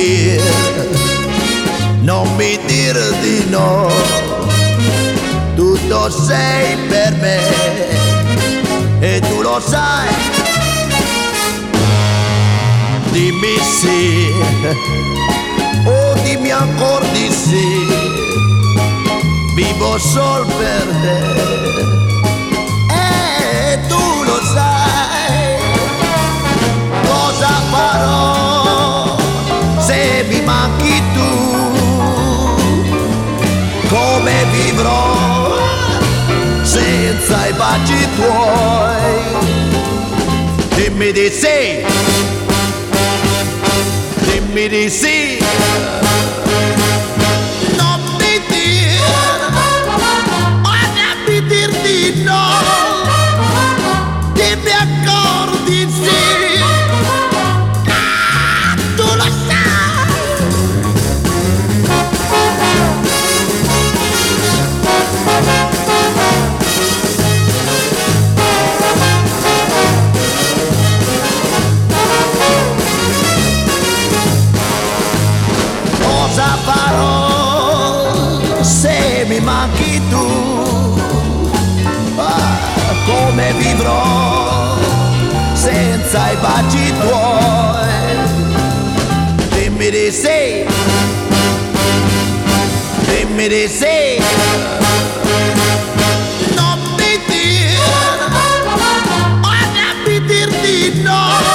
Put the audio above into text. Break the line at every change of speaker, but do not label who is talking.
non mi dire di no, tutto sei per me e tu lo sai. Dimmi sì, oh dimmi ancora di sì, vivo sol per te e tu lo sai. Cosa farò se mi manchi tu? Come vivrò senza i baci tuoi? Dimmi di sì, dimmi di sì, non mi dire, dir di no, dimmi ancora di sì, tu lo sai. Cosa farò se mi manchi tu? Come vivrò senza i baci tuoi? Dimmi di sì, dimmi di sì, non mi dire, voglio dir di no.